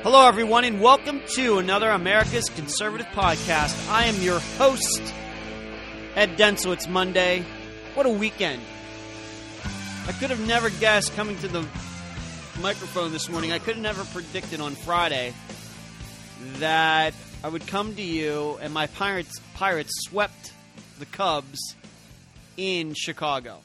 Hello, everyone, and welcome to another America's Conservative Podcast. I am your host, Ed Denzel. It's Monday. What a weekend. I could have never guessed coming to the microphone this morning. I could have never predicted on Friday that I would come to you and my Pirates swept the Cubs in Chicago.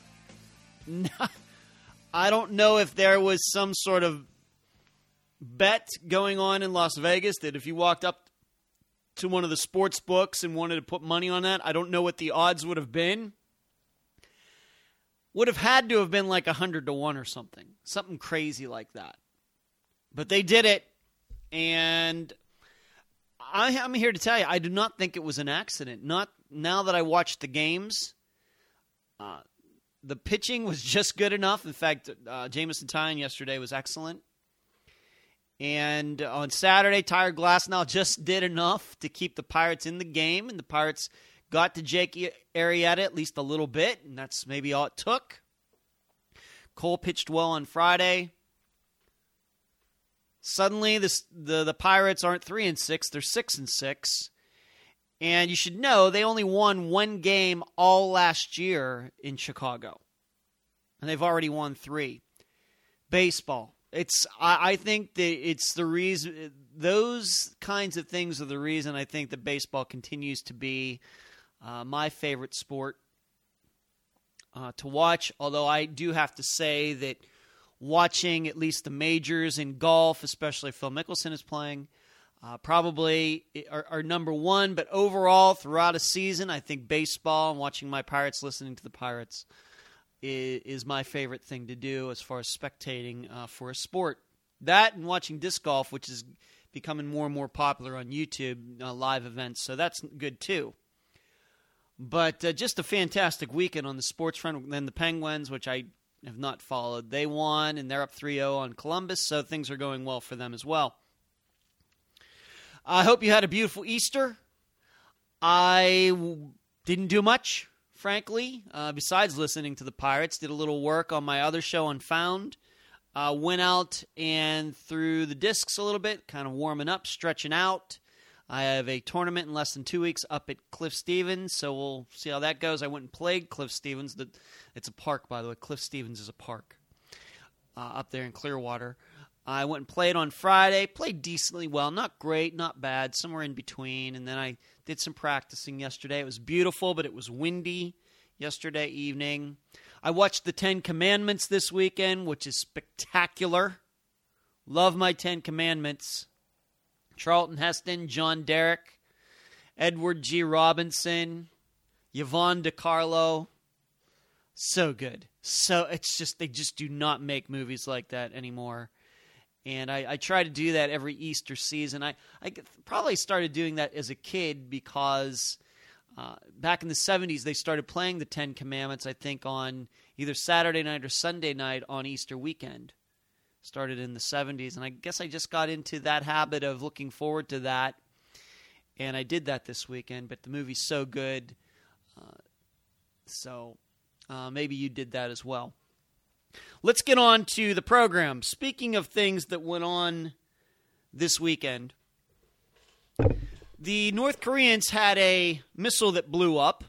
I don't know if there was some sort of bet going on in Las Vegas that if you walked up to one of the sports books and wanted to put money on that, I don't know what the odds would have been. Would have had to have been like 100-1 or something crazy like that. But they did it, and I'm here to tell you, I do not think it was an accident. Not now that I watched the games. The pitching was just good enough. In fact, Jameson Taillon yesterday was excellent. And on Saturday, Tyler Glasnow just did enough to keep the Pirates in the game, and the Pirates got to Jake Arrieta at least a little bit, and that's maybe all it took. Cole pitched well on Friday. Suddenly, the Pirates aren't 3-6; they're 6-6. And you should know they only won one game all last year in Chicago, and they've already won 3. Baseball. I think that it's the reason, those kinds of things are the reason I think that baseball continues to be my favorite sport to watch. Although I do have to say that watching at least the majors in golf, especially if Phil Mickelson is playing, probably are number one. But overall, throughout a season, I think baseball and watching my Pirates, listening to the Pirates, is my favorite thing to do as far as spectating for a sport. That and watching disc golf, which is becoming more and more popular on YouTube, live events, so that's good too. But just a fantastic weekend on the sports front. Then the Penguins, which I have not followed, they won, and they're up 3-0 on Columbus, so things are going well for them as well. I hope you had a beautiful Easter. I didn't do much. Frankly, besides listening to the Pirates, did a little work on my other show, Unfound. Went out and threw the discs a little bit, kind of warming up, stretching out. I have a tournament in less than 2 weeks up at Cliff Stevens, so we'll see how that goes. I went and played Cliff Stevens. It's a park, by the way. Cliff Stevens is a park up there in Clearwater. I went and played on Friday, played decently well, not great, not bad, somewhere in between, and then I did some practicing yesterday. It was beautiful, but it was windy yesterday evening. I watched the 10 Commandments this weekend, which is spectacular. Love my 10 Commandments. Charlton Heston, John Derek, Edward G. Robinson, Yvonne DiCarlo. So good. So it's just, they just do not make movies like that anymore. And I try to do that every Easter season. I probably started doing that as a kid because back in the 70s, they started playing the 10 Commandments, I think, on either Saturday night or Sunday night on Easter weekend. Started in the 70s, and I guess I just got into that habit of looking forward to that, and I did that this weekend, but the movie's so good, so maybe you did that as well. Let's get on to the program. Speaking of things that went on this weekend, the North Koreans had a missile that blew up,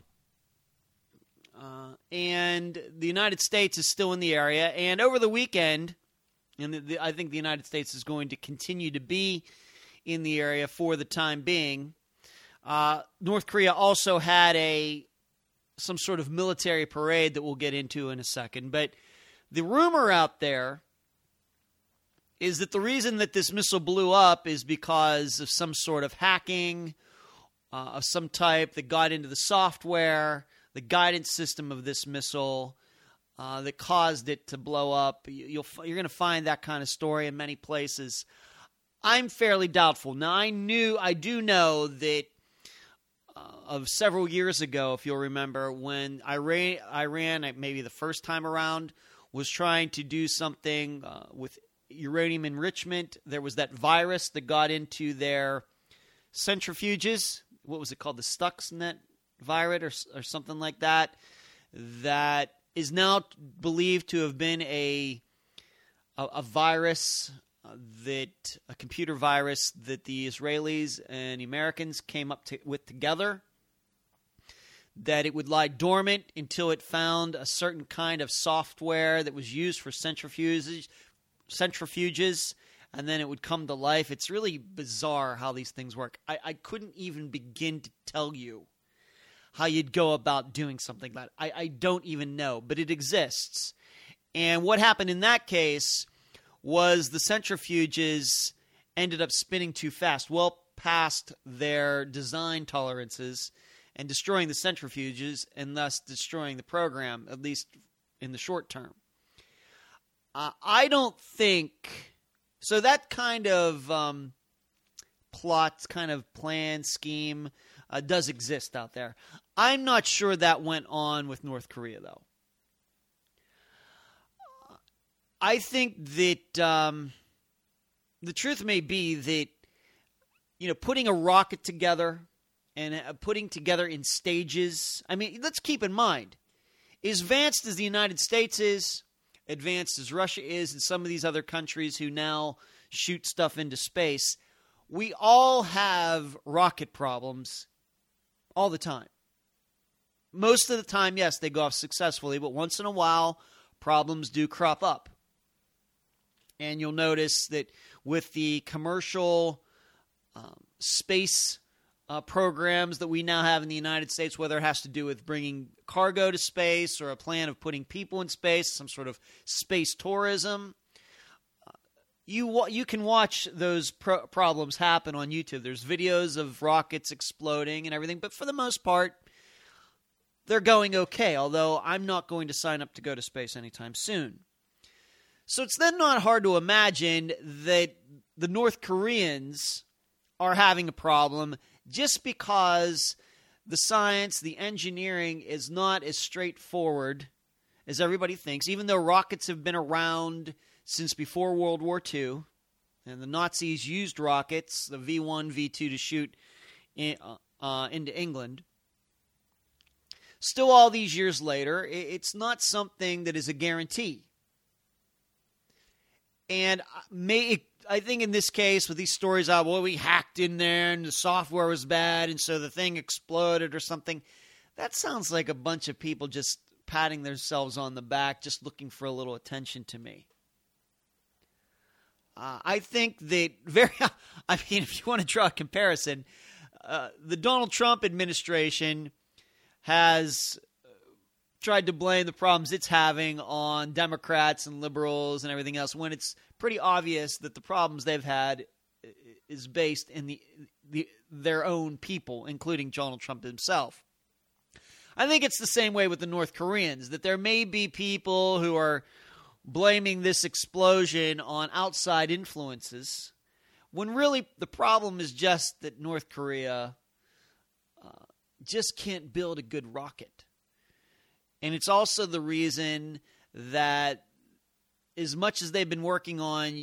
and the United States is still in the area. And over the weekend, and I think the United States is going to continue to be in the area for the time being, North Korea also had some sort of military parade that we'll get into in a second. But the rumor out there is that the reason that this missile blew up is because of some sort of hacking of some type that got into the software, the guidance system of this missile that caused it to blow up. You're going to find that kind of story in many places. I'm fairly doubtful. Now, I do know that of several years ago, if you'll remember, when Iran, maybe the first time around, was trying to do something with uranium enrichment. There was that virus that got into their centrifuges. What was it called? The Stuxnet virus or something like that. That is now believed to have been a virus that a computer virus that the Israelis and the Americans came up with together, that it would lie dormant until it found a certain kind of software that was used for centrifuges, and then it would come to life. It's really bizarre how these things work. I couldn't even begin to tell you how you'd go about doing something like that. I don't even know, but it exists. And what happened in that case was the centrifuges ended up spinning too fast, well past their design tolerances, and destroying the centrifuges and thus destroying the program, at least in the short term. I don't think... So that kind of plot, kind of plan, scheme does exist out there. I'm not sure that went on with North Korea, though. I think that the truth may be that, putting a rocket together and putting together in stages. I mean, let's keep in mind, as advanced as the United States is, advanced as Russia is, and some of these other countries who now shoot stuff into space, we all have rocket problems all the time. Most of the time, yes, they go off successfully, but once in a while, problems do crop up. And you'll notice that with the commercial space programs that we now have in the United States, whether it has to do with bringing cargo to space or a plan of putting people in space, some sort of space tourism, you can watch those problems happen on YouTube. There's videos of rockets exploding and everything, but for the most part, they're going okay, although I'm not going to sign up to go to space anytime soon. So it's then not hard to imagine that the North Koreans are having a problem just because the science, the engineering is not as straightforward as everybody thinks, even though rockets have been around since before World War II, and the Nazis used rockets, the V-1, V-2, to shoot into England. Still, all these years later, it's not something that is a guarantee. And I think in this case, with these stories out, we hacked in there and the software was bad and so the thing exploded or something, that sounds like a bunch of people just patting themselves on the back, just looking for a little attention to me. I think that if you want to draw a comparison, the Donald Trump administration has tried to blame the problems it's having on Democrats and liberals and everything else, when it's pretty obvious that the problems they've had is based in their own people, including Donald Trump himself. I think it's the same way with the North Koreans, that there may be people who are blaming this explosion on outside influences, when really the problem is just that North Korea just can't build a good rocket. And it's also the reason that as much as they've been working on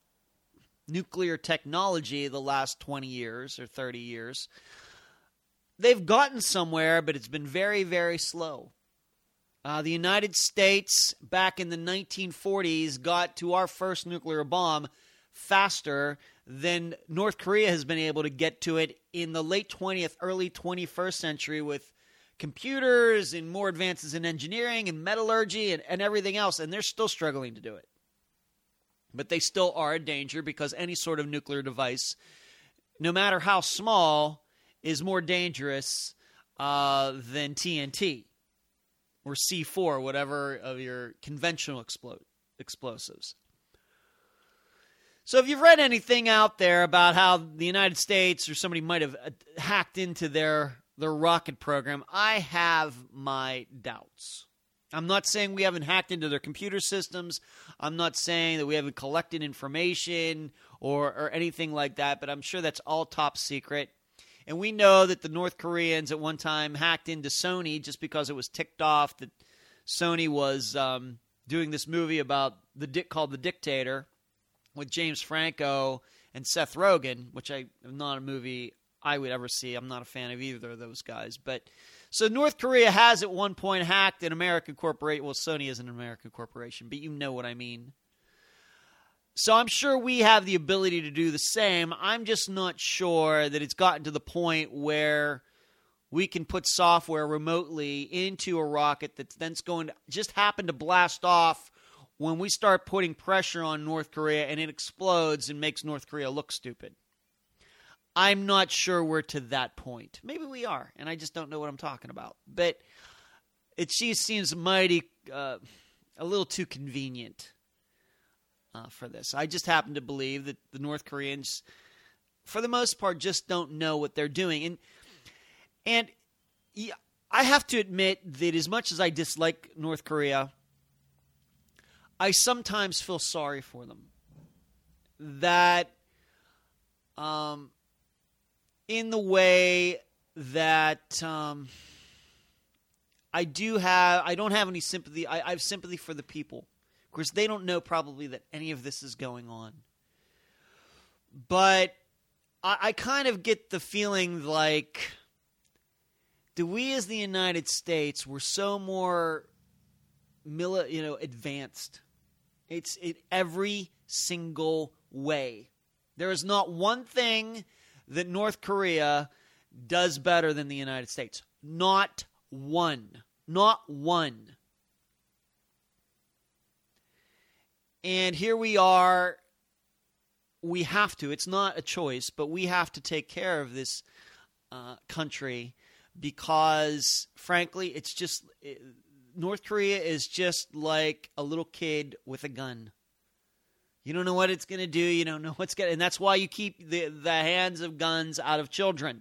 nuclear technology the last 20 years or 30 years, they've gotten somewhere, but it's been very, very slow. The United States, back in the 1940s, got to our first nuclear bomb faster than North Korea has been able to get to it in the late 20th, early 21st century, with computers and more advances in engineering and metallurgy and everything else, and they're still struggling to do it. But they still are a danger, because any sort of nuclear device, no matter how small, is more dangerous than TNT or C4, whatever of your conventional explosives. So if you've read anything out there about how the United States or somebody might have hacked into their rocket program, I have my doubts. I'm not saying we haven't hacked into their computer systems. I'm not saying that we haven't collected information or anything like that, but I'm sure that's all top secret. And we know that the North Koreans at one time hacked into Sony just because it was ticked off that Sony was doing this movie about called The Dictator with James Franco and Seth Rogen, which is not a movie I would ever see. I'm not a fan of either of those guys. But so North Korea has at one point hacked an American corporation. Well, Sony is an American corporation, but you know what I mean. So I'm sure we have the ability to do the same. I'm just not sure that it's gotten to the point where we can put software remotely into a rocket that's then going to just happen to blast off when we start putting pressure on North Korea and it explodes and makes North Korea look stupid. I'm not sure we're to that point. Maybe we are, and I just don't know what I'm talking about. But it seems mighty a little too convenient for this. I just happen to believe that the North Koreans, for the most part, just don't know what they're doing. And I have to admit that as much as I dislike North Korea, I sometimes feel sorry for them. That in the way that I don't have any sympathy. I have sympathy for the people. Of course, they don't know probably that any of this is going on. But I kind of get the feeling like that we as the United States were so more advanced. It's in every single way. There is not one thing that North Korea does better than the United States. Not one. Not one. And here we are. We have to. It's not a choice, but we have to take care of this country because, frankly, North Korea is just like a little kid with a gun. You don't know what it's going to do. You don't know what's going to... And that's why you keep the hands of guns out of children.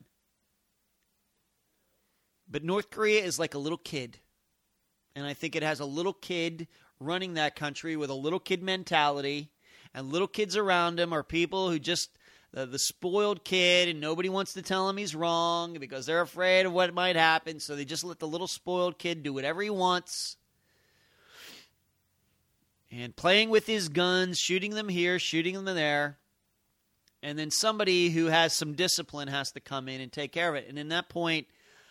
But North Korea is like a little kid. And I think it has a little kid running that country with a little kid mentality. And little kids around him are people who just... The spoiled kid, and nobody wants to tell him he's wrong because they're afraid of what might happen. So they just let the little spoiled kid do whatever he wants. And playing with his guns, shooting them here, shooting them there. And then somebody who has some discipline has to come in and take care of it. And in that point,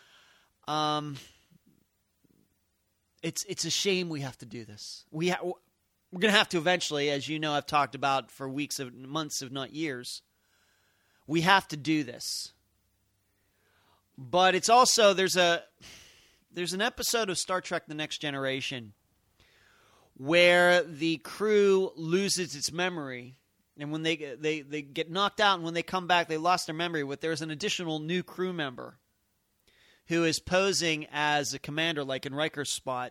it's a shame we have to do this. We're going to have to eventually, as you know, I've talked about for weeks, months, if not years. We have to do this. But it's also, there's an episode of Star Trek The Next Generation where the crew loses its memory. And when they get knocked out, and when they come back, they lost their memory. But there's an additional new crew member who is posing as a commander, like in Riker's spot.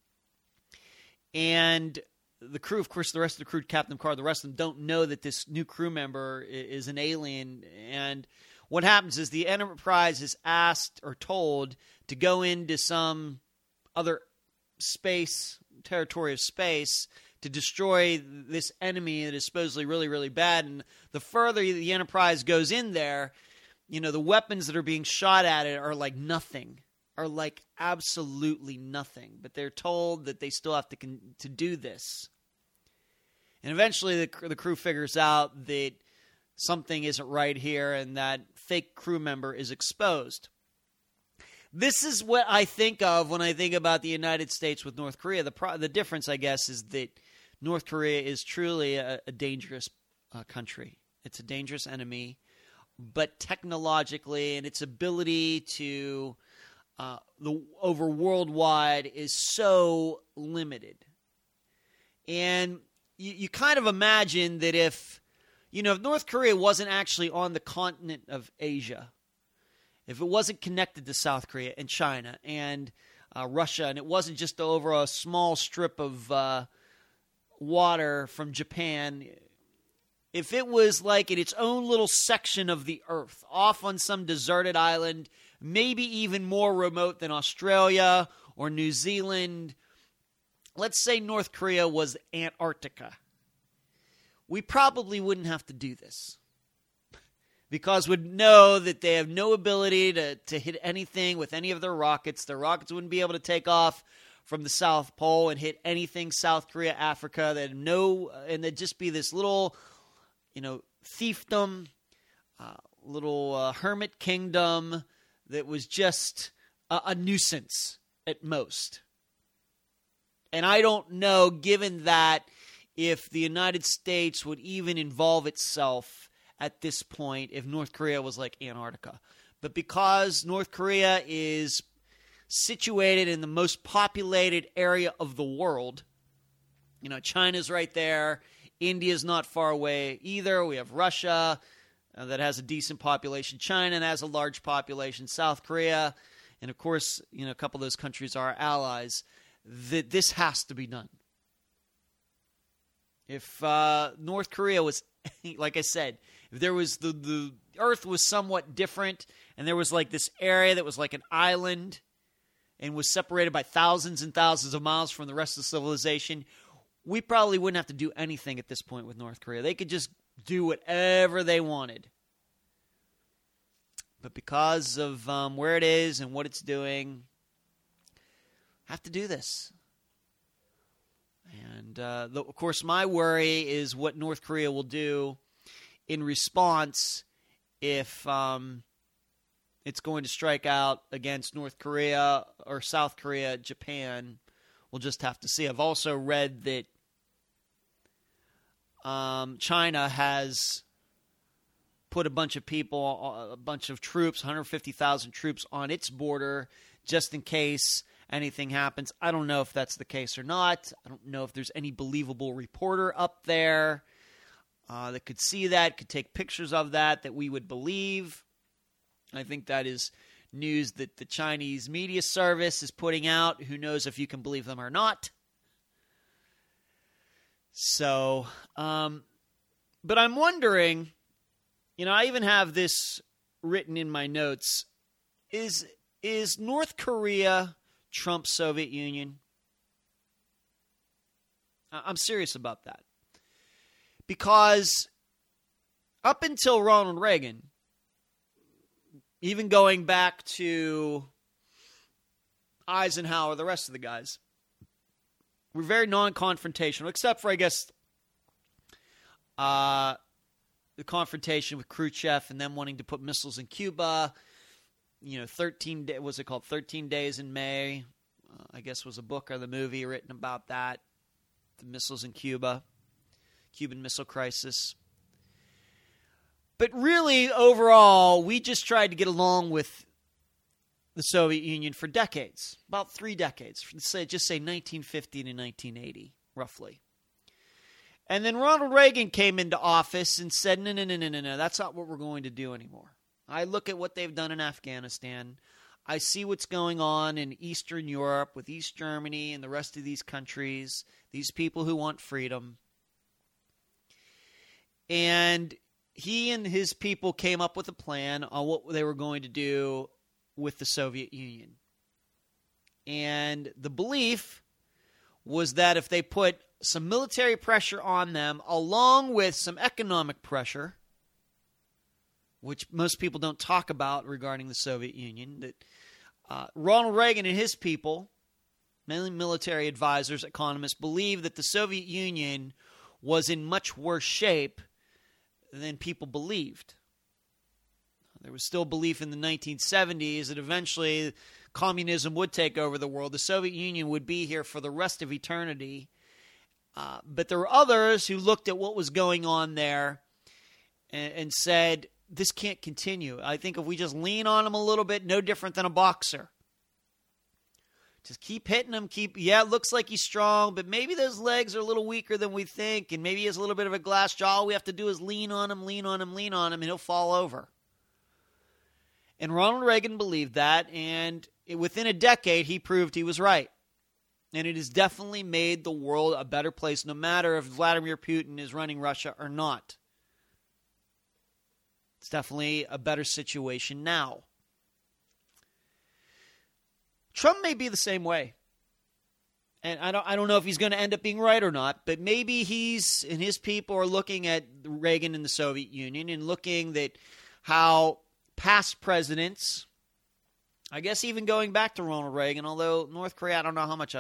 And the crew, of course, the rest of the crew, Captain Picard, the rest of them don't know that this new crew member is an alien. And what happens is the Enterprise is asked or told to go into some other territory of space, to destroy this enemy that is supposedly really, really bad. And the further the Enterprise goes in there, the weapons that are being shot at it are like nothing. Are like absolutely nothing, but they're told that they still have to do this. And eventually the crew figures out that something isn't right here and that fake crew member is exposed. This is what I think of when I think about the United States with North Korea. The difference, I guess, is that North Korea is truly a dangerous country. It's a dangerous enemy, but technologically and its ability to... over worldwide is so limited. And you kind of imagine that if North Korea wasn't actually on the continent of Asia, if it wasn't connected to South Korea and China and Russia, and it wasn't just over a small strip of water from Japan, if it was like in its own little section of the earth, off on some deserted island, maybe even more remote than Australia or New Zealand. Let's say North Korea was Antarctica. We probably wouldn't have to do this because we'd know that they have no ability to hit anything with any of their rockets. Their rockets wouldn't be able to take off from the South Pole and hit anything South Korea, Africa. And they'd just be this little, fiefdom, little hermit kingdom that was just a nuisance at most. And I don't know, given that if the United States would even involve itself at this point if North Korea was like Antarctica. But because North Korea is situated in the most populated area of the world, China's right there. India's not far away either. We have Russia that has a decent population. China has a large population. South Korea. And, of course, a couple of those countries are our allies. That this has to be done. If North Korea was, like I said, if there was the Earth was somewhat different and there was like this area that was like an island and was separated by thousands and thousands of miles from the rest of civilization, we probably wouldn't have to do anything at this point with North Korea. They could just do whatever they wanted. But because of where it is and what it's doing, have to do this. And, of course, my worry is what North Korea will do in response if it's going to strike out against North Korea or South Korea, Japan. We'll just have to see. I've also read that China has put a bunch of people, a bunch of troops, 150,000 troops on its border just in case anything happens. I don't know if that's the case or not. I don't know if there's any believable reporter up there that could see that, could take pictures of that we would believe. I think that is news that the Chinese media service is putting out. Who knows if you can believe them or not. So, but I'm wondering, I even have this written in my notes. Is North Korea Trump's Soviet Union? I'm serious about that. Because up until Ronald Reagan, even going back to Eisenhower, the rest of the guys, were very non-confrontational, except for, I guess, the confrontation with Khrushchev and them wanting to put missiles in Cuba. 13 Days in May, I guess was a book or the movie written about that, the missiles in Cuba, Cuban Missile Crisis. But really, overall, we just tried to get along with the Soviet Union for decades, about 3 decades, just say 1950 to 1980, roughly. And then Ronald Reagan came into office and said, no, that's not what we're going to do anymore. I look at what they've done in Afghanistan. I see what's going on in Eastern Europe with East Germany and the rest of these countries, these people who want freedom. And he and his people came up with a plan on what they were going to do with the Soviet Union. And the belief was that if they put some military pressure on them, along with some economic pressure, which most people don't talk about regarding the Soviet Union, that Ronald Reagan and his people, mainly military advisors, economists, believed that the Soviet Union was in much worse shape than people believed. There was still belief in the 1970s that eventually communism would take over the world. The Soviet Union would be here for the rest of eternity. But there were others who looked at what was going on there and said, this can't continue. I think if we just lean on him a little bit, no different than a boxer. Just keep hitting him. It looks like he's strong, but maybe those legs are a little weaker than we think, and maybe he has a little bit of a glass jaw. All we have to do is lean on him, and he'll fall over. And Ronald Reagan believed that, and within a decade, he proved he was right. And it has definitely made the world a better place, no matter if Vladimir Putin is running Russia or not. It's definitely a better situation now. Trump may be the same way. And I don't know if he's going to end up being right or not, but maybe he's and his people are looking at Reagan and the Soviet Union and looking at how past presidents, I guess even going back to Ronald Reagan, although North Korea, I don't know how much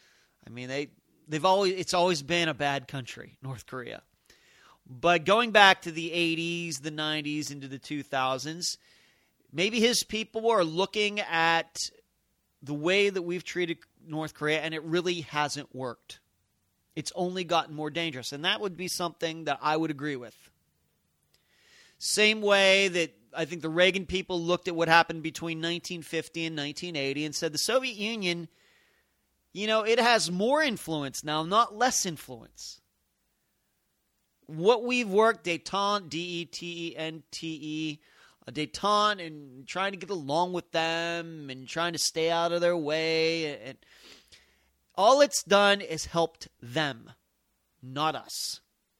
it's always been a bad country, North Korea. But going back to the 80s, the 90s, into the 2000s, maybe his people are looking at the way that we've treated North Korea, and it really hasn't worked. it's only gotten more dangerous. And that would be something that I would agree with. Same way that I think the Reagan people looked at what happened between 1950 and 1980 and said the Soviet Union, it has more influence now, not less influence. What we've worked, détente, D-E-T-E-N-T-E, détente, and trying to get along with them and trying to stay out of their way. And all it's done is helped them, not us.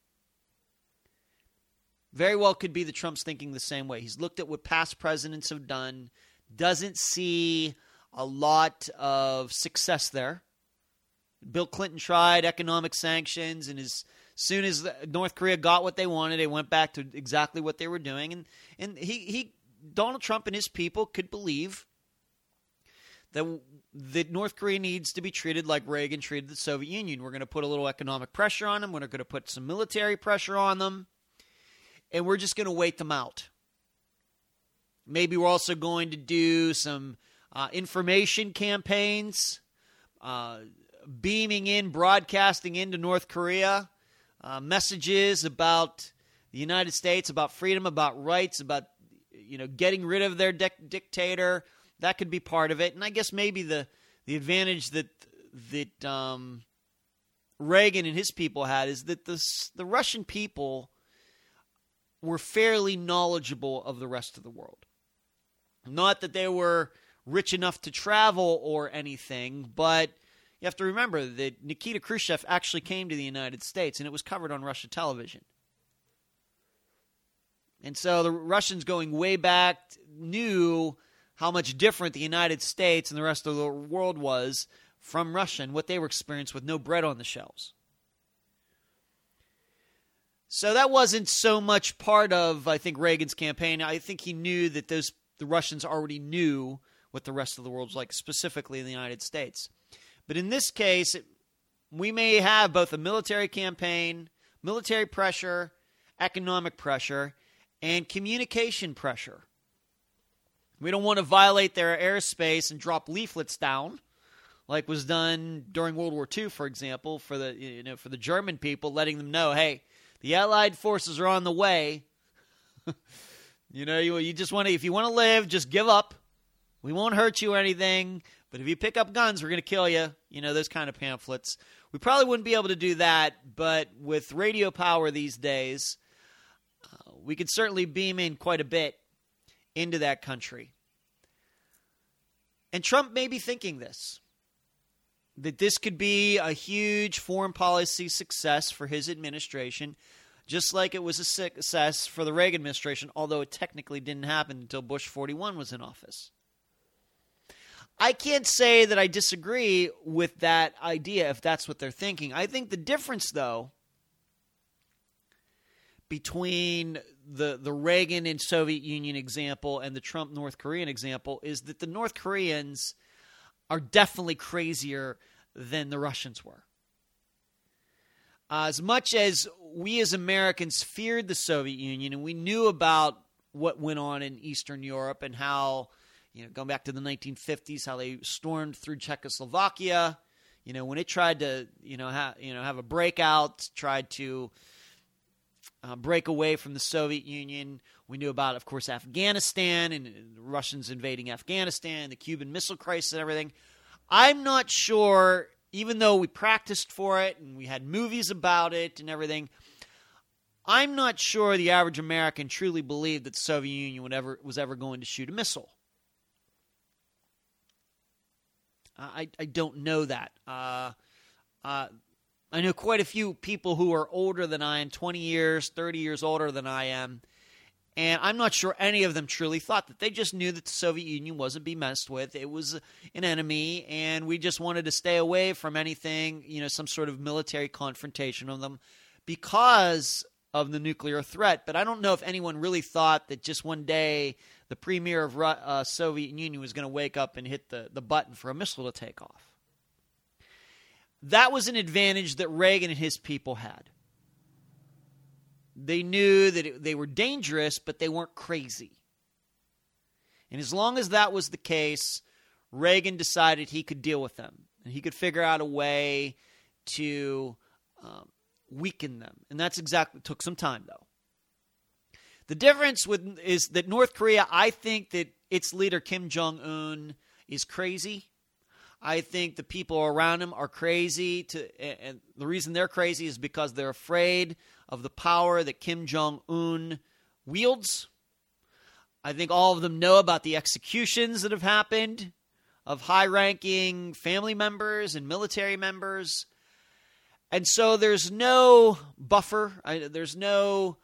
Very well could be that Trump's thinking the same way. He's looked at what past presidents have done, doesn't see a lot of success there. Bill Clinton tried economic sanctions, and as soon as North Korea got what they wanted, they went back to exactly what they were doing. And Donald Trump and his people could believe that North Korea needs to be treated like Reagan treated the Soviet Union. We're going to put a little economic pressure on them. We're going to put some military pressure on them. And we're just going to wait them out. Maybe we're also going to do some information campaigns, beaming in, broadcasting into North Korea, messages about the United States, about freedom, about rights, about getting rid of their dictator. That could be part of it. And I guess maybe the advantage that Reagan and his people had is that the Russian people were fairly knowledgeable of the rest of the world. Not that they were rich enough to travel or anything, but you have to remember that Nikita Khrushchev actually came to the United States, and it was covered on Russian television. And so the Russians going way back knew how much different the United States and the rest of the world was from Russia and what they were experiencing with no bread on the shelves. So that wasn't so much part of, I think, Reagan's campaign. I think he knew that the Russians already knew what the rest of the world was like, specifically in the United States. But in this case, we may have both a military campaign, military pressure, economic pressure, and communication pressure. We don't want to violate their airspace and drop leaflets down, like was done during World War II, for example, for the German people, letting them know, hey, the Allied forces are on the way. You just want to, if you want to live, just give up. We won't hurt you or anything, but if you pick up guns, we're going to kill you. Those kind of pamphlets. We probably wouldn't be able to do that, but with radio power these days, we could certainly beam in quite a bit into that country. And Trump may be thinking this, that this could be a huge foreign policy success for his administration, just like it was a success for the Reagan administration, although it technically didn't happen until Bush 41 was in office. I can't say that I disagree with that idea if that's what they're thinking. I think the difference, though, between the Reagan and Soviet Union example and the Trump North Korean example is that the North Koreans are definitely crazier than the Russians were. As much as we as Americans feared the Soviet Union and we knew about what went on in Eastern Europe and how, going back to the 1950s, how they stormed through Czechoslovakia, when it tried to, have a breakout, tried to break away from the Soviet Union. We knew about, of course, Afghanistan and the Russians invading Afghanistan, the Cuban Missile Crisis and everything. I'm not sure, even though we practiced for it and we had movies about it and everything, I'm not sure the average American truly believed that the Soviet Union was ever going to shoot a missile. I don't know that. I know quite a few people who are older than I am, 20 years, 30 years older than I am, and I'm not sure any of them truly thought that. They just knew that the Soviet Union wasn't be messed with. It was an enemy, and we just wanted to stay away from anything, some sort of military confrontation with them because of the nuclear threat. But I don't know if anyone really thought that just one day the premier of Soviet Union was going to wake up and hit the button for a missile to take off. That was an advantage that Reagan and his people had. They knew that they were dangerous, but they weren't crazy. And as long as that was the case, Reagan decided he could deal with them. And he could figure out a way to weaken them. And that's exactly, took some time though. The difference is that North Korea, I think that its leader Kim Jong-un is crazy. I think the people around him are crazy, and the reason they're crazy is because they're afraid of the power that Kim Jong-un wields. I think all of them know about the executions that have happened of high-ranking family members and military members. And so there's no buffer. There's no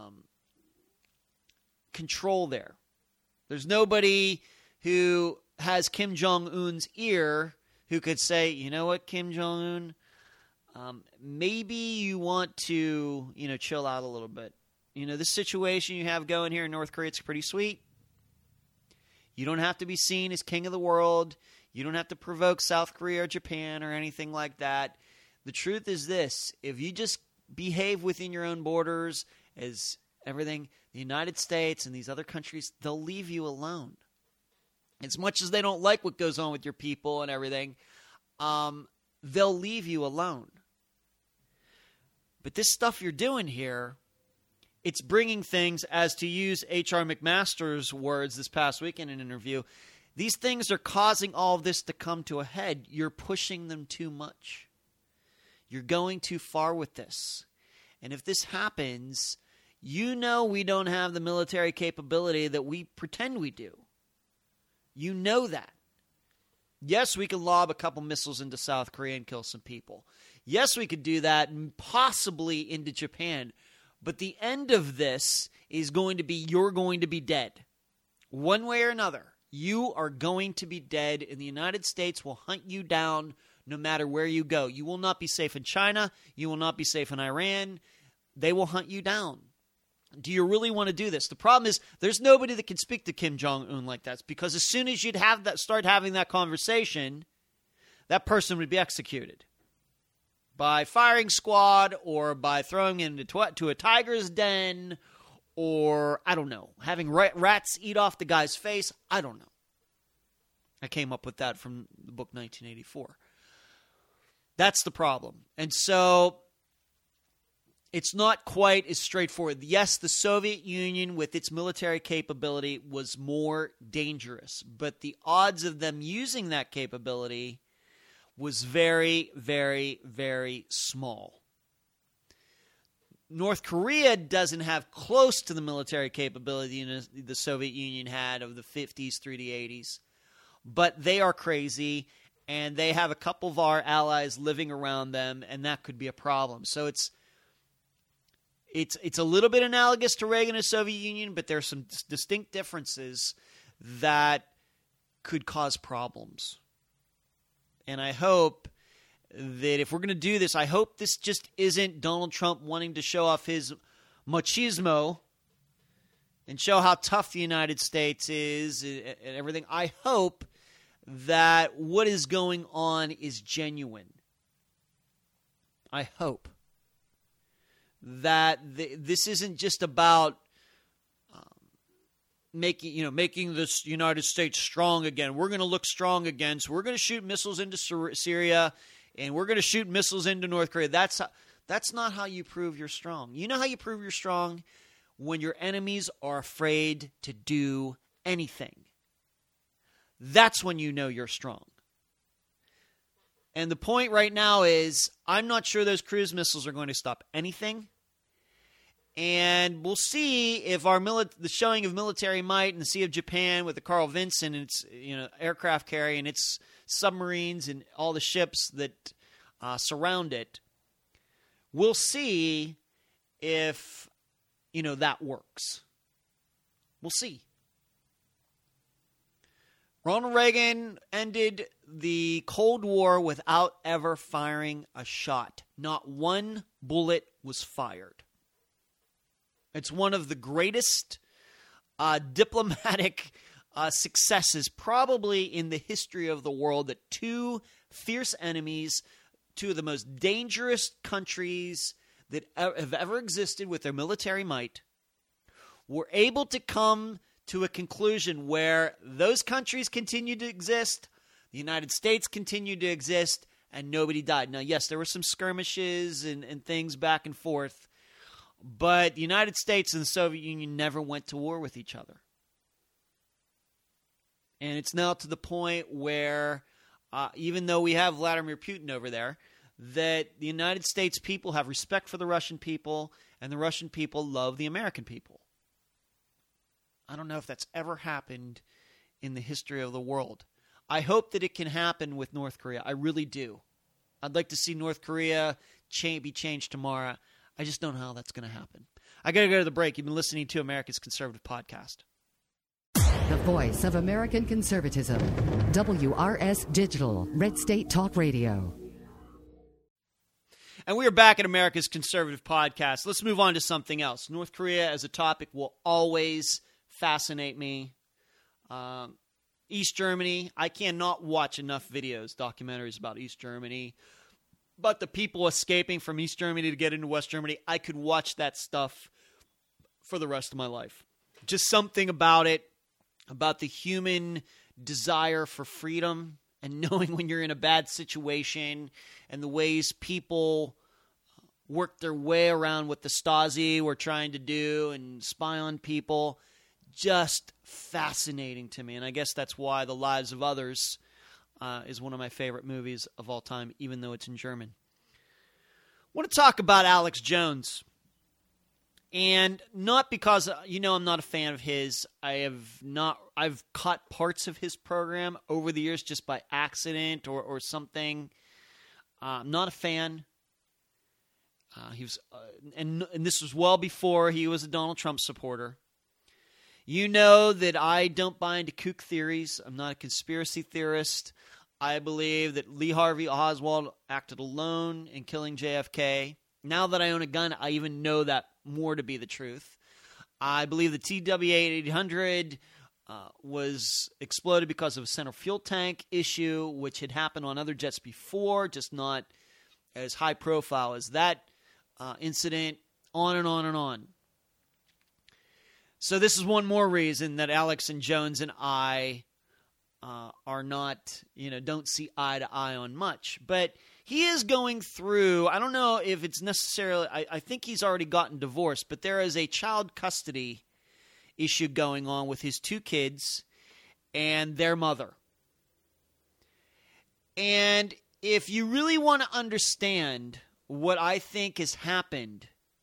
control there. There's nobody who has Kim Jong-un's ear who could say, you know what, Kim Jong-un, maybe you want to, chill out a little bit. This situation you have going here in North Korea, it's pretty sweet. You don't have to be seen as king of the world. You don't have to provoke South Korea or Japan or anything like that. The truth is this: if you just behave within your own borders as everything, the United States and these other countries, they'll leave you alone. As much as they don't like what goes on with your people and everything, they'll leave you alone. But this stuff you're doing here, it's bringing things, as to use H.R. McMaster's words this past week in an interview, these things are causing all of this to come to a head. You're pushing them too much. You're going too far with this. And if this happens, we don't have the military capability that we pretend we do. You know that. Yes, we can lob a couple missiles into South Korea and kill some people. Yes, we could do that, and possibly into Japan. But the end of this is going to be, you're going to be dead. One way or another, you are going to be dead, and the United States will hunt you down no matter where you go. You will not be safe in China. You will not be safe in Iran. They will hunt you down. Do you really want to do this? The problem is there's nobody that can speak to Kim Jong-un like that, because as soon as you'd start having that conversation, that person would be executed by firing squad, or by throwing him to a tiger's den, or, I don't know, having rats eat off the guy's face. I don't know. I came up with that from the book 1984. That's the problem. And so it's not quite as straightforward. Yes, the Soviet Union with its military capability was more dangerous, but the odds of them using that capability was very, very, very small. North Korea doesn't have close to the military capability the Soviet Union had of the 50s through the 80s, but they are crazy, and they have a couple of our allies living around them, and that could be a problem. So it's a little bit analogous to Reagan and the Soviet Union, but there's some distinct differences that could cause problems. And I hope that if we're going to do this, I hope this just isn't Donald Trump wanting to show off his machismo and show how tough the United States is and everything. I hope that what is going on is genuine. I hope that this isn't just about making this United States strong again. We're going to look strong again, so we're going to shoot missiles into Syria, and we're going to shoot missiles into North Korea. That's not how you prove you're strong. You know how you prove you're strong? When your enemies are afraid to do anything. That's when you know you're strong. And the point right now is, I'm not sure those cruise missiles are going to stop anything. And we'll see if the showing of military might in the Sea of Japan with the Carl Vinson and its aircraft carrier and its submarines and all the ships that surround it. We'll see if that works. We'll see. Ronald Reagan ended the Cold War without ever firing a shot. Not one bullet was fired. It's one of the greatest diplomatic successes probably in the history of the world, that two fierce enemies, two of the most dangerous countries that have ever existed with their military might, were able to come to a conclusion where those countries continue to exist, the United States continued to exist, and nobody died. Now, yes, there were some skirmishes and things back and forth, but the United States and the Soviet Union never went to war with each other. And it's now to the point where, even though we have Vladimir Putin over there, that the United States people have respect for the Russian people, and the Russian people love the American people. I don't know if that's ever happened in the history of the world. I hope that it can happen with North Korea. I really do. I'd like to see North Korea be changed tomorrow. I just don't know how that's going to happen. I got to go to the break. You've been listening to America's Conservative Podcast. The voice of American conservatism. WRS Digital, Red State Talk Radio. And we are back at America's Conservative Podcast. Let's move on to something else. North Korea as a topic will always fascinate me. East Germany, I cannot watch enough videos, documentaries about East Germany. But the people escaping from East Germany to get into West Germany, I could watch that stuff for the rest of my life. Just something about it, about the human desire for freedom and knowing when you're in a bad situation and the ways people work their way around what the Stasi were trying to do and spy on people. Just fascinating to me. And I guess that's why The Lives of Others is one of my favorite movies of all time, even though it's in German. I want to talk about Alex Jones. And not because, I'm not a fan of his. I've caught parts of his program over the years just by accident or something. I'm not a fan. He was, and this was well before he was a Donald Trump supporter. You know that I don't buy into kook theories. I'm not a conspiracy theorist. I believe that Lee Harvey Oswald acted alone in killing JFK. Now that I own a gun, I even know that more to be the truth. I believe the TW-800 was exploded because of a center fuel tank issue, which had happened on other jets before, just not as high profile as that incident, on and on and on. So this is one more reason that Alex and Jones and I are not, don't see eye to eye on much. But he is going through, I don't know if it's necessarily, I think he's already gotten divorced, but there is a child custody issue going on with his two kids and their mother. And if you really want to understand what I think has happened,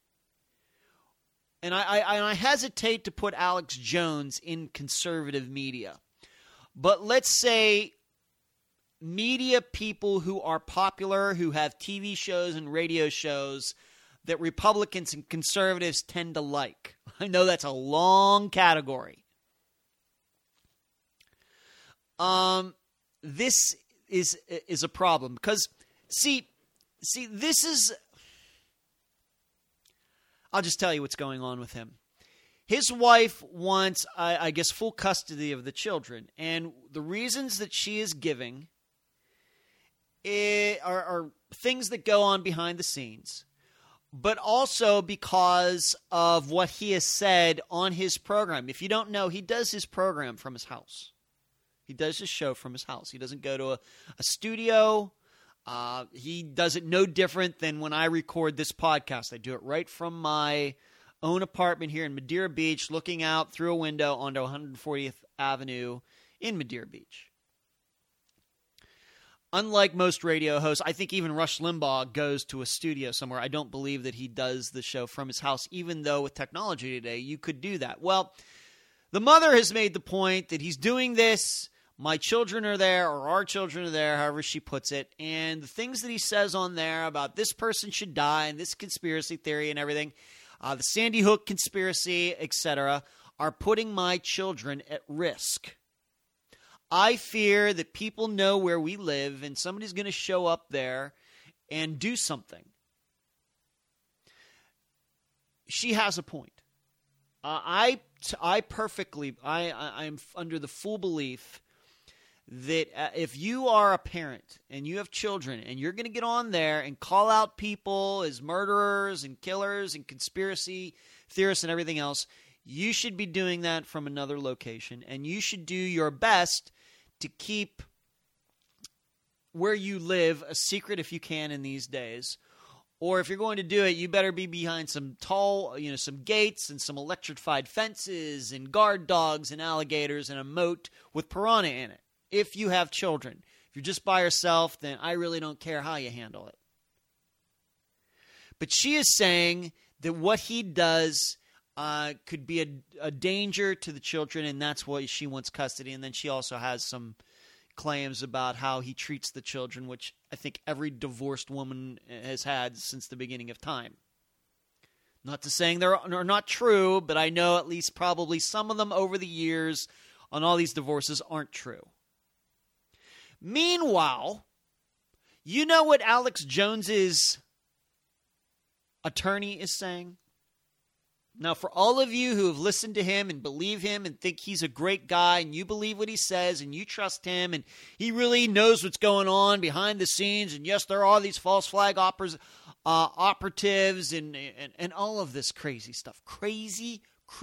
and I hesitate to put Alex Jones in conservative media, but let's say media people who are popular, who have TV shows and radio shows that Republicans and conservatives tend to like. I know that's a long category. This is a problem because, see, this is... I'll just tell you what's going on with him. His wife wants, I guess, full custody of the children. And the reasons that she is giving are things that go on behind the scenes, but also because of what he has said on his program. If you don't know, he does his program from his house. He does his show from his house. He doesn't go to a studio. He does it no different than when I record this podcast. I do it right from my own apartment here in Madeira Beach, looking out through a window onto 140th Avenue in Madeira Beach. Unlike most radio hosts, I think even Rush Limbaugh goes to a studio somewhere. I don't believe that he does the show from his house, even though with technology today, you could do that. Well, the mother has made the point that he's doing this. My children are there, or our children are there, however she puts it. And the things that he says on there about this person should die and this conspiracy theory and everything, the Sandy Hook conspiracy, etc., are putting my children at risk. I fear that people know where we live and somebody's going to show up there and do something. She has a point. I'm under the full belief that if you are a parent and you have children and you're going to get on there and call out people as murderers and killers and conspiracy theorists and everything else, you should be doing that from another location, and you should do your best to keep where you live a secret if you can in these days. Or if you're going to do it, you better be behind some tall, some gates and some electrified fences and guard dogs and alligators and a moat with piranha in it. If you have children. If you're just by yourself, then I really don't care how you handle it. But she is saying that what he does could be a danger to the children, and that's why she wants custody. And then she also has some claims about how he treats the children, which I think every divorced woman has had since the beginning of time. Not to saying they're not true, but I know at least probably some of them over the years on all these divorces aren't true. Meanwhile, you know what Alex Jones's attorney is saying? Now, for all of you who have listened to him and believe him and think he's a great guy and you believe what he says and you trust him and he really knows what's going on behind the scenes, and yes, there are these false flag operatives and all of this crazy stuff. Crazy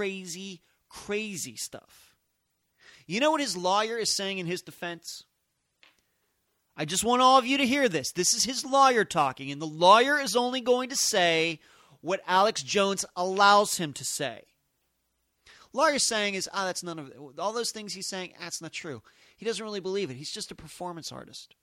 stuff. You know what his lawyer is saying in his defense? I just want all of you to hear this. This is his lawyer talking, and the lawyer is only going to say what Alex Jones allows him to say. Lawyer's saying is, that's none of it. All those things he's saying, that's not true. He doesn't really believe it. He's just a performance artist.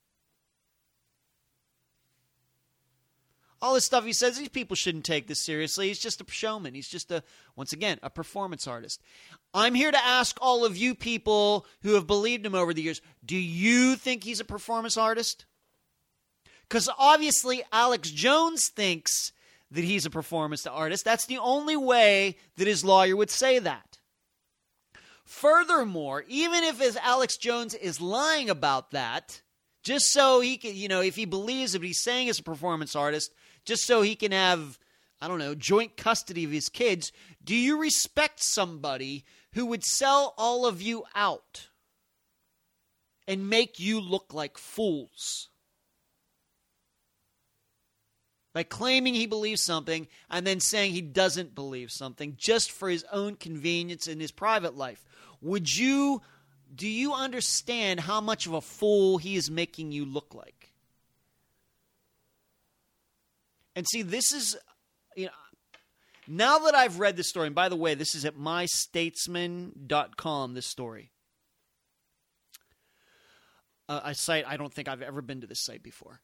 All this stuff he says, these people shouldn't take this seriously. He's just a showman. He's just once again, a performance artist. I'm here to ask all of you people who have believed him over the years, do you think he's a performance artist? Because obviously Alex Jones thinks that he's a performance artist. That's the only way that his lawyer would say that. Furthermore, even if Alex Jones is lying about that, just so he can, if he believes what he's saying is a performance artist, just so he can have, joint custody of his kids, do you respect somebody who would sell all of you out and make you look like fools? By claiming he believes something and then saying he doesn't believe something just for his own convenience in his private life. Do you understand how much of a fool he is making you look like? And see, this is, now that I've read this story, and by the way, this is at mystatesman.com, this story. A site, I don't think I've ever been to this site before.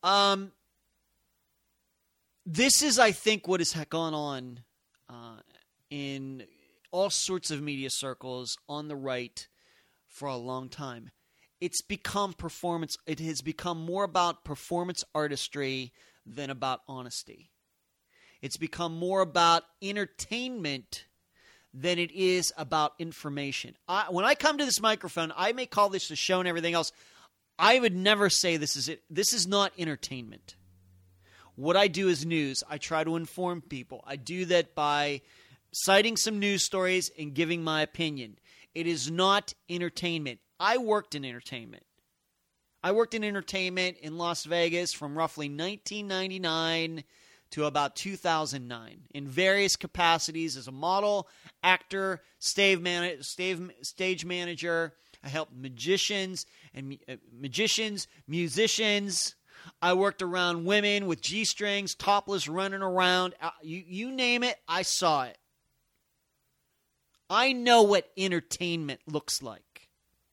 This is, I think, what has gone on in all sorts of media circles on the right for a long time. It's become performance. It has become more about performance artistry than about honesty. It's become more about entertainment than it is about information. When I come to this microphone, I may call this a show and everything else. I would never say this is it. This is not entertainment. What I do is news. I try to inform people. I do that by citing some news stories and giving my opinion. It is not entertainment. I worked in entertainment. I worked in entertainment in Las Vegas from roughly 1999 to about 2009 in various capacities as a model, actor, stage manager. I helped musicians. I worked around women with G-strings, topless, running around. You name it, I saw it. I know what entertainment looks like.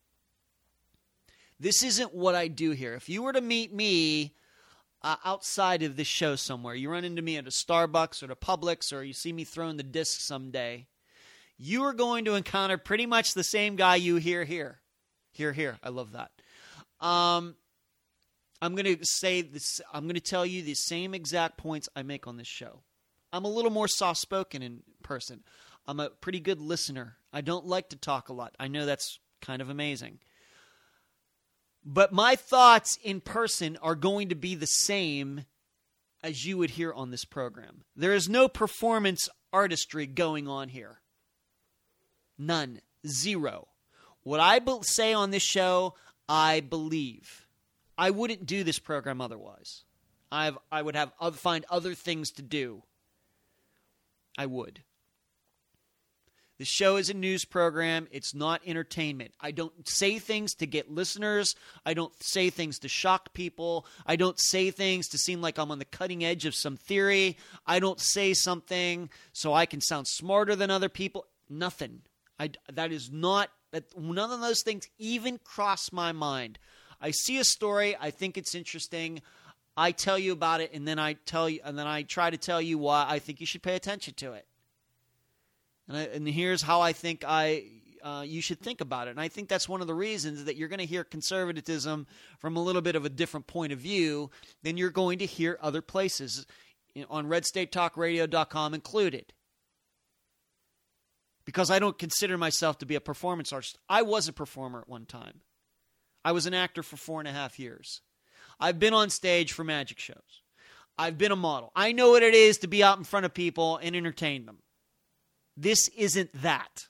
This isn't what I do here. If you were to meet me outside of this show somewhere, you run into me at a Starbucks or a Publix, or you see me throwing the disc someday, you are going to encounter pretty much the same guy you hear here. Here. I love that. I'm going to say this. I'm going to tell you the same exact points I make on this show. I'm a little more soft-spoken in person. I'm a pretty good listener. I don't like to talk a lot. I know that's kind of amazing. But my thoughts in person are going to be the same as you would hear on this program. There is no performance artistry going on here. None. Zero. What I say on this show, I believe. I wouldn't do this program otherwise. I would find other things to do. I would. The show is a news program. It's not entertainment. I don't say things to get listeners. I don't say things to shock people. I don't say things to seem like I'm on the cutting edge of some theory. I don't say something so I can sound smarter than other people. Nothing. None of those things even cross my mind. I see a story. I think it's interesting. I tell you about it, and then I try to tell you why I think you should pay attention to it. And here's how I think you should think about it. And I think that's one of the reasons that you're going to hear conservatism from a little bit of a different point of view than you're going to hear other places, on RedStateTalkRadio.com included. Because I don't consider myself to be a performance artist. I was a performer at one time. I was an actor for 4.5 years. I've been on stage for magic shows. I've been a model. I know what it is to be out in front of people and entertain them. This isn't that.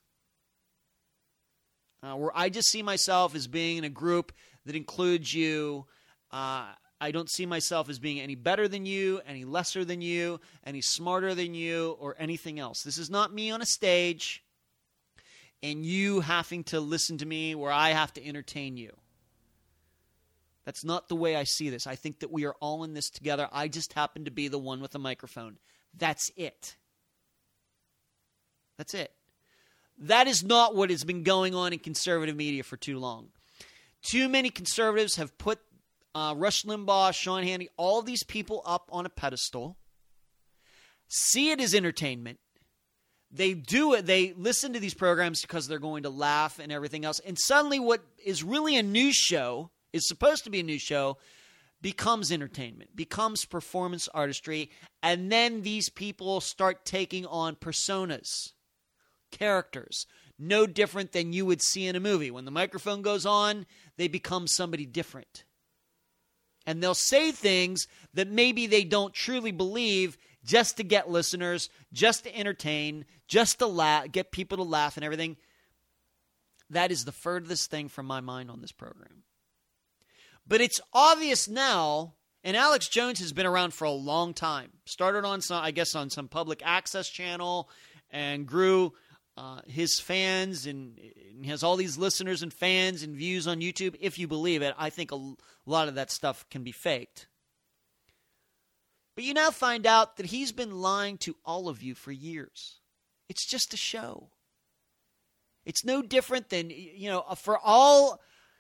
Where I just see myself as being in a group that includes you. I don't see myself as being any better than you, any lesser than you, any smarter than you, or anything else. This is not me on a stage and you having to listen to me where I have to entertain you. That's not the way I see this. I think that we are all in this together. I just happen to be the one with a microphone. That's it. That's it. That is not what has been going on in conservative media for too long. Too many conservatives have put Rush Limbaugh, Sean Hannity, all these people up on a pedestal, see it as entertainment. They do it. They listen to these programs because they're going to laugh and everything else. And suddenly what is really a news show, is supposed to be a news show, becomes entertainment, becomes performance artistry. And then these people start taking on personas, characters, no different than you would see in a movie. When the microphone goes on, they become somebody different. And they'll say things that maybe they don't truly believe just to get listeners, just to entertain, just to laugh, get people to laugh and everything. That is the furthest thing from my mind on this program. But it's obvious now, and Alex Jones has been around for a long time. Started on some public access channel and grew his fans and has all these listeners and fans and views on YouTube. If you believe it, I think a lot of that stuff can be faked. But you now find out that he's been lying to all of you for years. It's just a show. It's no different than, for all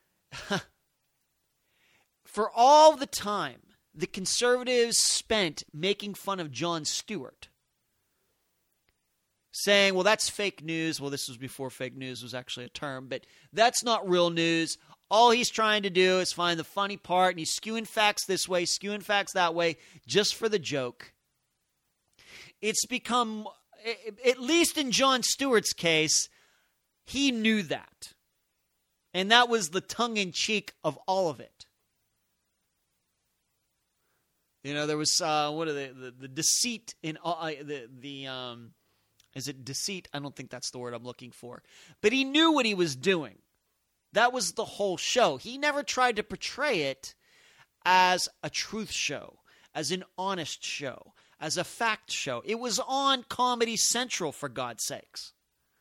the time the conservatives spent making fun of Jon Stewart, saying, well, that's fake news. Well, this was before fake news was actually a term, but that's not real news. All he's trying to do is find the funny part, and he's skewing facts this way, skewing facts that way, just for the joke. It's become, at least in Jon Stewart's case, he knew that. And that was the tongue-in-cheek of all of it. There was, the deceit in, is it deceit? I don't think that's the word I'm looking for. But he knew what he was doing. That was the whole show. He never tried to portray it as a truth show, as an honest show, as a fact show. It was on Comedy Central, for God's sakes.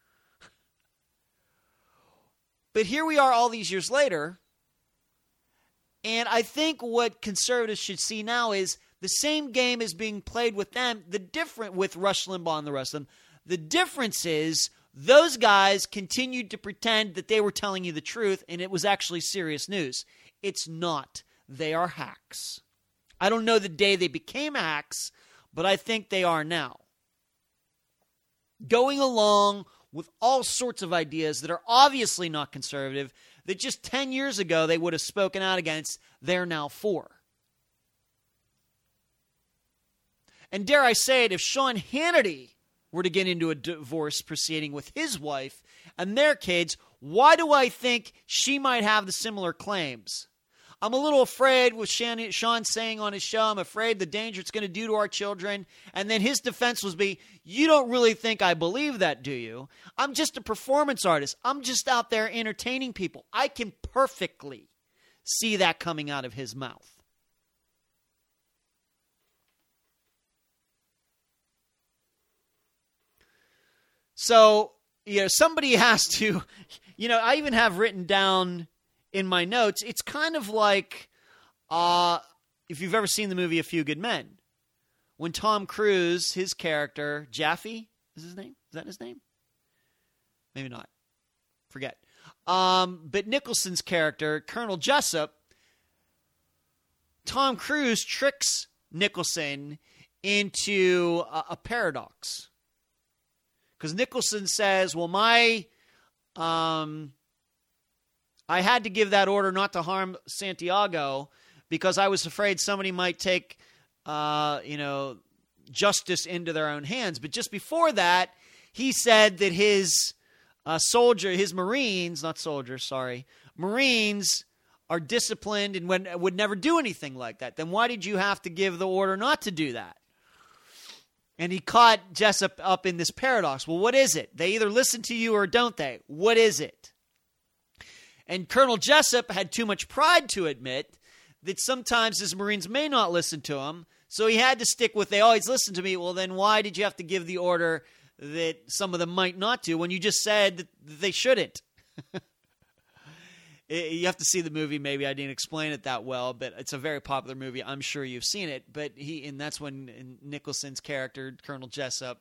But here we are all these years later, and I think what conservatives should see now is the same game is being played with them, with Rush Limbaugh and the rest of them. The difference is those guys continued to pretend that they were telling you the truth and it was actually serious news. It's not. They are hacks. I don't know the day they became hacks, but I think they are now. Going along with all sorts of ideas that are obviously not conservative, that just 10 years ago they would have spoken out against, they're now for. And dare I say it, if Sean Hannity were to get into a divorce proceeding with his wife and their kids, why do I think she might have the similar claims? I'm a little afraid with Sean saying on his show, I'm afraid the danger it's going to do to our children. And then his defense was you don't really think I believe that, do you? I'm just a performance artist. I'm just out there entertaining people. I can perfectly see that coming out of his mouth. So somebody has to, I even have written down in my notes, it's kind of like, if you've ever seen the movie A Few Good Men, when Tom Cruise, his character, Jaffe, is his name? Is that his name? Maybe not. Forget. But Nicholson's character, Colonel Jessup, Tom Cruise tricks Nicholson into a paradox. Because Nicholson says, well, I had to give that order not to harm Santiago because I was afraid somebody might take, justice into their own hands. But just before that, he said that his Marines are disciplined and would never do anything like that. Then why did you have to give the order not to do that? And he caught Jessup up in this paradox. Well, what is it? They either listen to you or don't they? What is it? And Colonel Jessup had too much pride to admit that sometimes his Marines may not listen to him, so he had to stick with, they always listen to me. Well, then why did you have to give the order that some of them might not do when you just said that they shouldn't? You have to see the movie. Maybe I didn't explain it that well, but it's a very popular movie. I'm sure you've seen it. But that's when Nicholson's character, Colonel Jessup,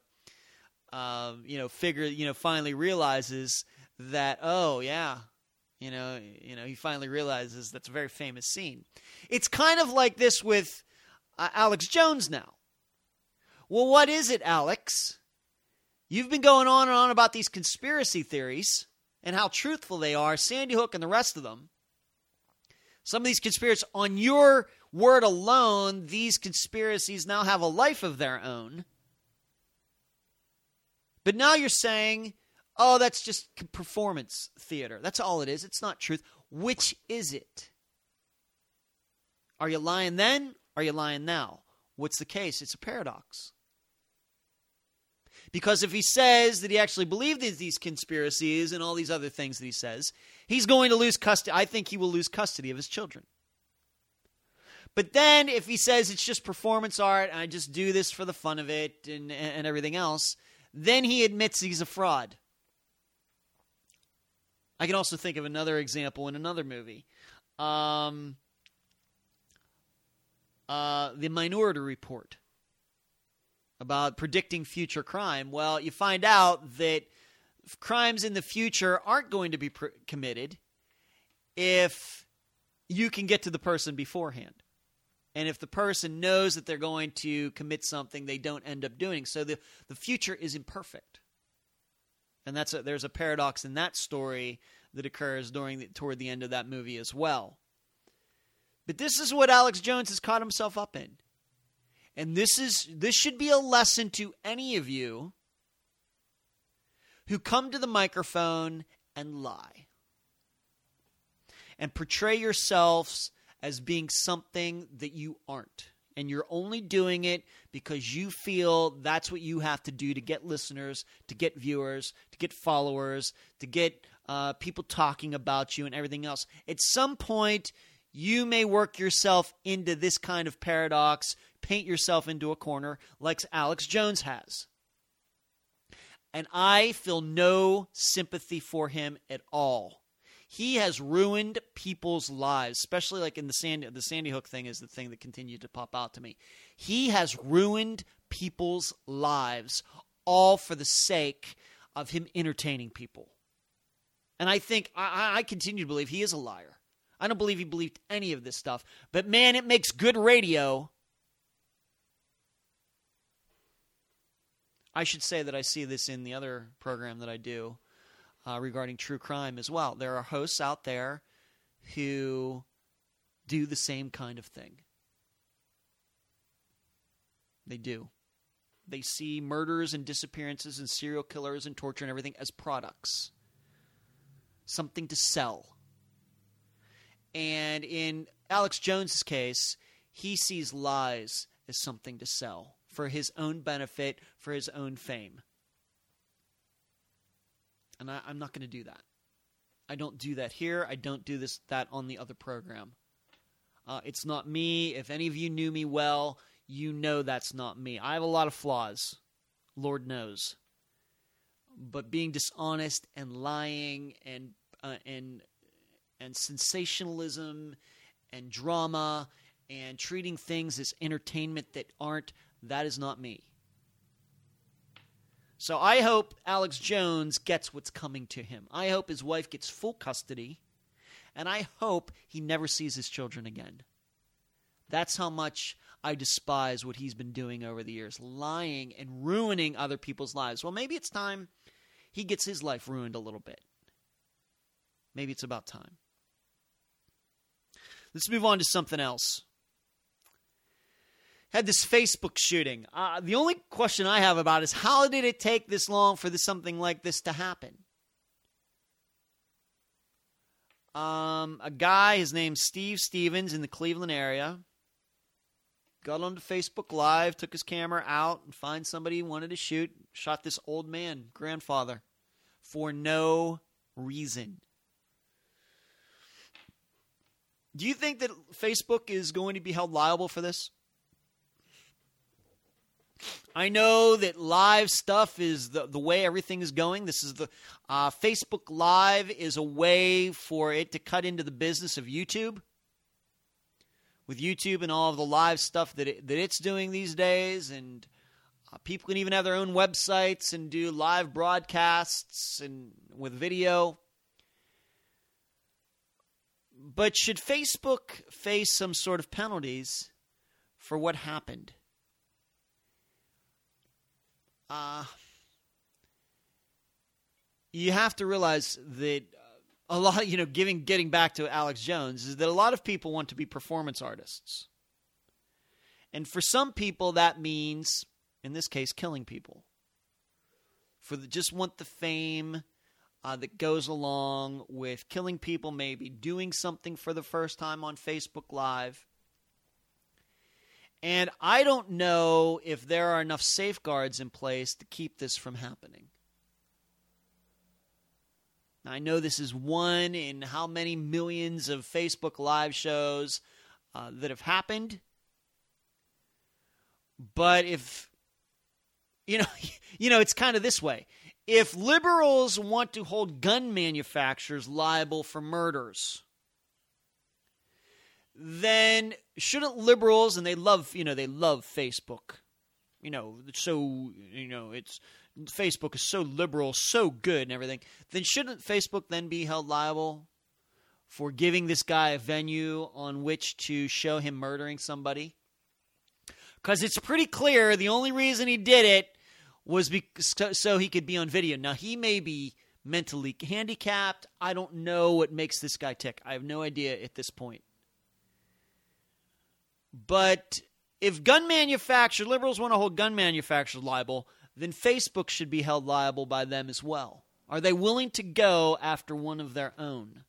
finally realizes that, oh yeah, he finally realizes that's a very famous scene. It's kind of like this with Alex Jones now. Well, what is it, Alex? You've been going on and on about these conspiracy theories and how truthful they are, Sandy Hook and the rest of them. Some of these conspiracies, on your word alone, these conspiracies now have a life of their own. But now you're saying, oh, that's just performance theater. That's all it is. It's not truth. Which is it? Are you lying then? Are you lying now? What's the case? It's a paradox. Because if he says that he actually believed in these conspiracies and all these other things that he says, he's going to lose custody. I think he will lose custody of his children. But then if he says it's just performance art and I just do this for the fun of it and everything else, then he admits he's a fraud. I can also think of another example in another movie. The Minority Report, about predicting future crime. Well, you find out that crimes in the future aren't going to be committed if you can get to the person beforehand. And if the person knows that they're going to commit something, they don't end up doing. So the future is imperfect. And there's a paradox in that story that occurs toward the end of that movie as well. But this is what Alex Jones has caught himself up in. And this should be a lesson to any of you who come to the microphone and lie and portray yourselves as being something that you aren't. And you're only doing it because you feel that's what you have to do to get listeners, to get viewers, to get followers, to get people talking about you and everything else. At some point, you may work yourself into this kind of paradox, paint yourself into a corner like Alex Jones has. And I feel no sympathy for him at all. He has ruined people's lives, especially like in the Sandy Hook thing is the thing that continued to pop out to me. He has ruined people's lives all for the sake of him entertaining people. And I think, I continue to believe he is a liar. I don't believe he believed any of this stuff. But man, it makes good radio. I should say that I see this in the other program that I do regarding true crime as well. There are hosts out there who do the same kind of thing. They do. They see murders and disappearances and serial killers and torture and everything as products. Something to sell. And in Alex Jones's case, he sees lies as something to sell for his own benefit, for his own fame. And I'm not going to do that. I don't do that here. I don't do that on the other program. It's not me. If any of you knew me well, you know that's not me. I have a lot of flaws. Lord knows. but being dishonest and lying and sensationalism and drama and treating things as entertainment that aren't, that is not me. So I hope Alex Jones gets what's coming to him. I hope his wife gets full custody, and I hope he never sees his children again. That's how much I despise what he's been doing over the years, lying and ruining other people's lives. Well, maybe it's time he gets his life ruined a little bit. Maybe it's about time. Let's move on to something else. Had this Facebook shooting. The only question I have about it is, how did it take this long for something like this to happen? A guy, his name's Steve Stevens, in the Cleveland area, got onto Facebook Live, took his camera out, and found somebody he wanted to shoot, shot this old man, grandfather, for no reason. Do you think that Facebook is going to be held liable for this? I know that live stuff is the way everything is going. This is the Facebook Live is a way for it to cut into the business of YouTube. With YouTube and all of the live stuff that it's doing these days, and people can even have their own websites and do live broadcasts and with video. But should Facebook face some sort of penalties for what happened? You have to realize that a lot, getting back to Alex Jones, is that a lot of people want to be performance artists. And for some people, that means, in this case, killing people. Just want the fame that goes along with killing people, maybe doing something for the first time on Facebook Live. And I don't know if there are enough safeguards in place to keep this from happening. Now, I know this is one in how many millions of Facebook Live shows that have happened. But if, it's kind of this way. If liberals want to hold gun manufacturers liable for murders, then shouldn't liberals, and they love Facebook, Facebook is so liberal, so good and everything, then shouldn't Facebook then be held liable for giving this guy a venue on which to show him murdering somebody? Because it's pretty clear the only reason he did it was so he could be on video. Now, he may be mentally handicapped. I don't know what makes this guy tick. I have no idea at this point. But if liberals want to hold gun manufacturers liable, then Facebook should be held liable by them as well. Are they willing to go after one of their own?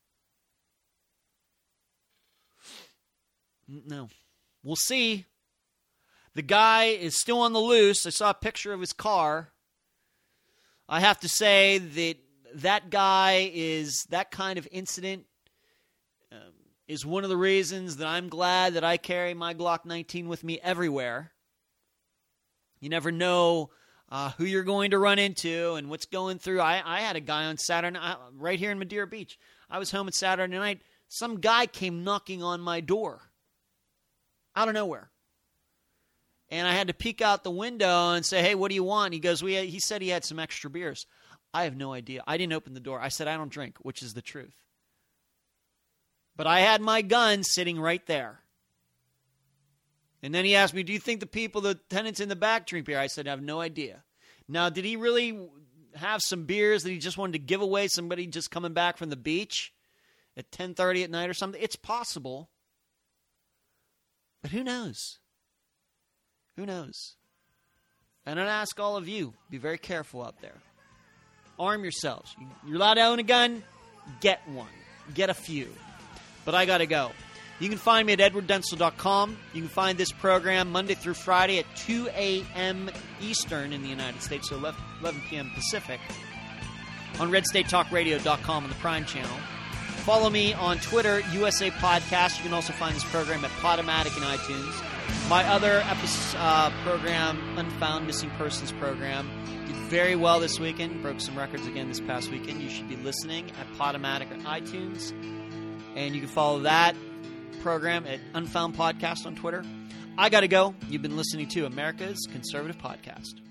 No. We'll see. The guy is still on the loose. I saw a picture of his car. I have to say that guy is, that kind of incident is one of the reasons that I'm glad that I carry my Glock 19 with me everywhere. You never know who you're going to run into and what's going through. I had a guy on Saturday night, right here in Madeira Beach. I was home on Saturday night. Some guy came knocking on my door out of nowhere. And I had to peek out the window and say, hey, what do you want? He goes, he said he had some extra beers. I have no idea. I didn't open the door. I said, I don't drink, which is the truth. But I had my gun sitting right there. And then he asked me, do you think the tenants in the back drink beer? I said, I have no idea. Now, did he really have some beers that he just wanted to give away somebody just coming back from the beach at 10:30 at night or something? It's possible. But who knows? Who knows? And I'd ask all of you, be very careful out there. Arm yourselves. You're allowed to own a gun? Get one. Get a few. But I got to go. You can find me at edwarddenzel.com. You can find this program Monday through Friday at 2 a.m. Eastern in the United States, so 11 p.m. Pacific, on redstatetalkradio.com on the Prime channel. Follow me on Twitter, USA Podcast. You can also find this program at Podomatic and iTunes. My other program, Unfound Missing Persons program, did very well this weekend. Broke some records again this past weekend. You should be listening at Podomatic or iTunes. And you can follow that program at Unfound Podcast on Twitter. I got to go. You've been listening to America's Conservative Podcast.